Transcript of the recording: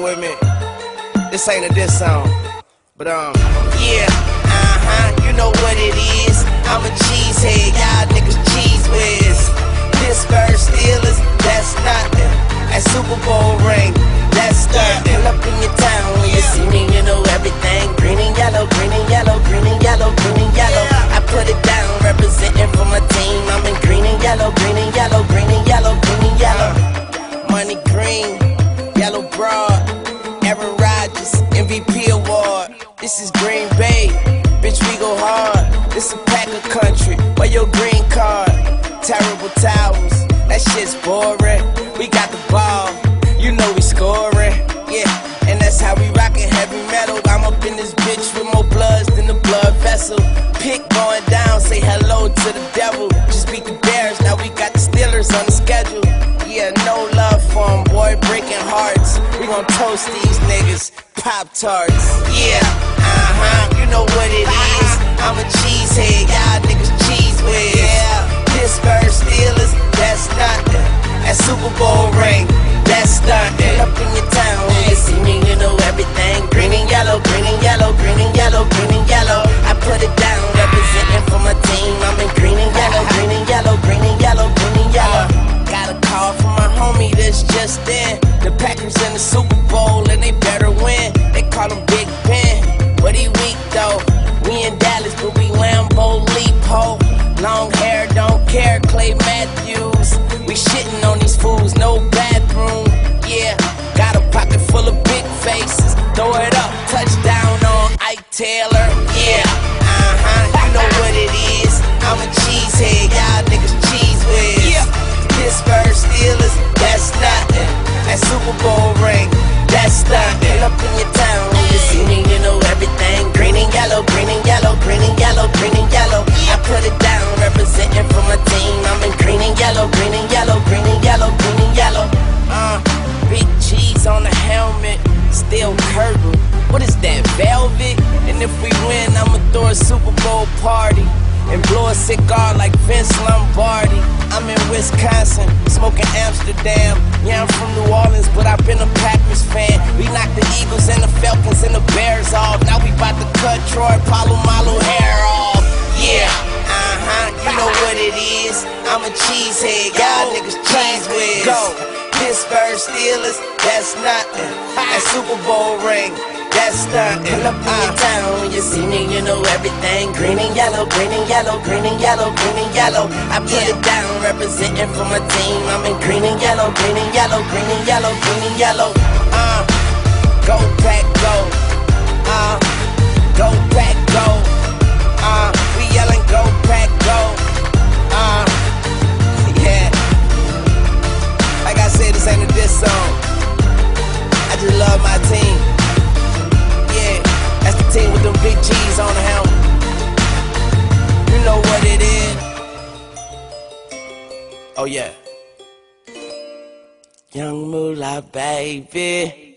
with me. This ain't a diss song, but yeah, you know what it is. I'm a cheesehead, y'all niggas cheese whiz. Pittsburgh Steelers, that's nothing. That Super Bowl ring, that's nothing. Pull up in your town when you see me, you know everything. Green and yellow, green and yellow, green and yellow, green and yellow. I put it down, representing for my team. I'm in green and yellow, green and yellow, green and yellow, green and yellow. Money green, yellow broad, Aaron Rodgers, MVP award. This is Green Bay, bitch, we go hard. This a Packer country, where your green card? Terrible towels, that shit's boring. We got the ball, you know we scoring. Yeah, and that's how we rockin' heavy metal. I'm up in this bitch with more bloods than the blood vessel. Pick going down, say hello to the devil. Just beat the Bears, now we got the Steelers on the schedule. Yeah, no love for 'em, boy, breaking hearts. We gon' toast these niggas, Pop-Tarts. Yeah, you know what it is. I'm a cheesehead, y'all niggas cheese whiz. Yeah, Pittsburgh Steelers, that's nothing. That Super Bowl ring, that's nothing. Up in your town when you see me, you know everything. Green and yellow, green and yellow, green and yellow, green and yellow. I put it down, representing for my team. I'm in green and yellow, green and yellow, green and yellow, green and yellow. Got a call from my homie that's just in. The Packers in the Super Bowl and they better win. They call him Big Ben, but he weak though. We in Dallas, but we Lambeau Leap ho. Long hair, don't care, Clay Matthews. We shitting on these fools, no bathroom. Yeah, got a pocket full of big faces. Throw it up, touchdown on Ike Taylor. Yeah, you know what it is. I'm a cheesehead, y'all niggas cheese whiz. Yeah. Pittsburgh Steelers, that's nothing. That Super Bowl ring, that's nothing. Up in your town when you see me, you know everything. Green and yellow, green and yellow, green and yellow, green and yellow. I put it down, representing for my team. I'm in green and yellow, green and yellow, green and yellow, green and yellow. Big cheese on the helmet, still curtain. What is that, velvet? And if we win, I'ma throw a Super Bowl party and blow a cigar like Vince Lombardi. I'm in Wisconsin, smoking Amsterdam. Yeah, I'm from New Orleans, but I've been a Packers fan. We knocked the Eagles and the Falcons and the Bears off. Now we bout to cut Troy Polamalu hair off. Yeah, you know what it is. I'm a cheesehead, y'all niggas cheese whiz. Go, Pittsburgh Steelers, that's nothing. That Super Bowl ring, that's nothing. Up in your town when you see me, you know everything. Green and yellow, green and yellow, green and yellow, green and yellow. I put it down, representing for my team. I'm in green and yellow, green and yellow, green and yellow, green and yellow. Go Pack, go. Go Pack, go. We yelling go Pack, go. Yeah. Like I said, this ain't a diss song. I just love my team. Yeah, that's the team with them big G's on the helmet. You know what it is. Oh yeah. Young Moolah, baby.